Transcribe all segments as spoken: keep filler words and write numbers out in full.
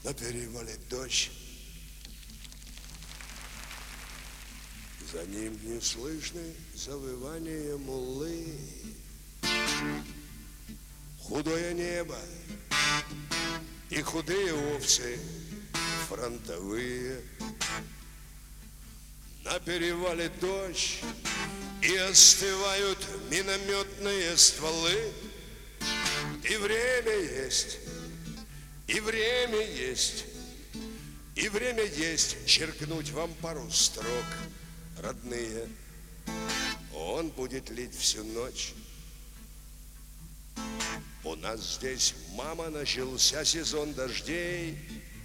На перевале дождь. За ним не слышны завывания муллы. Худое небо и худые овцы фронтовые. На перевале дождь, и остывают минометные стволы. И время есть, и время есть, и время есть черкнуть вам пару строк, родные. Он будет лить всю ночь. У нас здесь, мама, начался сезон дождей,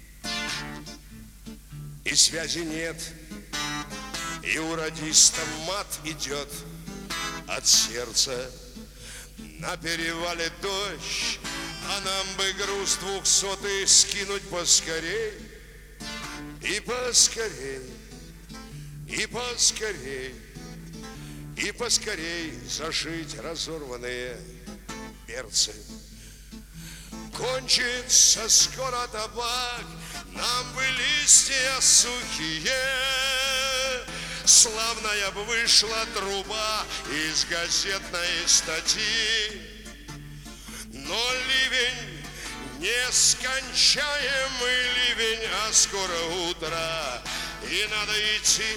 и связи нет, и у радиста мат идет от сердца. На перевале дождь, а нам бы груз двухсотый скинуть поскорей, и поскорей, и поскорей, и поскорей зашить разорванные берцы. Кончится скоро табак, нам бы листья сухие. Славная б вышла труба из газетной статьи. Но ливень, нескончаемый ливень, а скоро утро, и надо идти.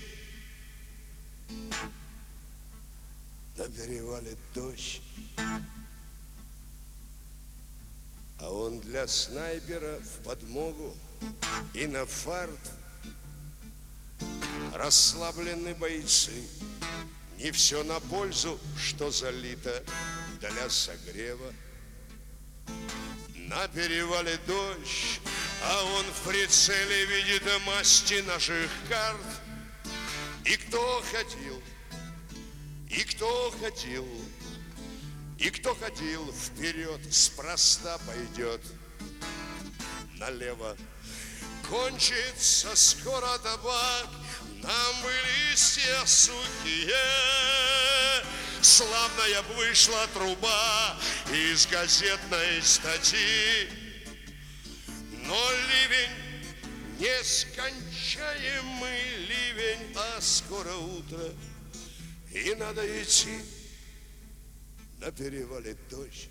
На перевале дождь, а он для снайпера в подмогу и на фарт. Расслаблены бойцы, не все на пользу, что залито для согрева. На перевале дождь, а он в прицеле видит масти наших карт. И кто ходил, и кто ходил, и кто ходил вперед, спроста пойдет налево. Кончится скоро табак, нам бы листья сухие. Славная б вышла труба из газетной статьи. Но ливень, нескончаемый ливень, а скоро утро, и надо идти. На перевале дождь,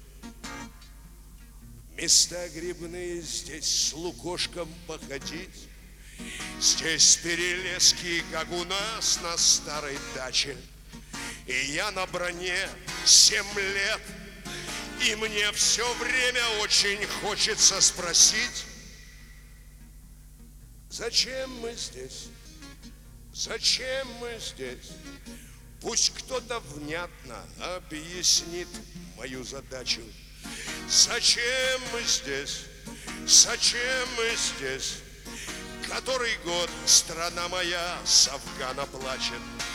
места грибные, здесь с лукошком походить. Здесь перелески, как у нас на старой даче. И я на броне семь лет, и мне все время очень хочется спросить: зачем мы здесь? Зачем мы здесь? Пусть кто-то внятно объяснит мою задачу. Зачем мы здесь? Зачем мы здесь? Который год страна моя с Афгана плачет.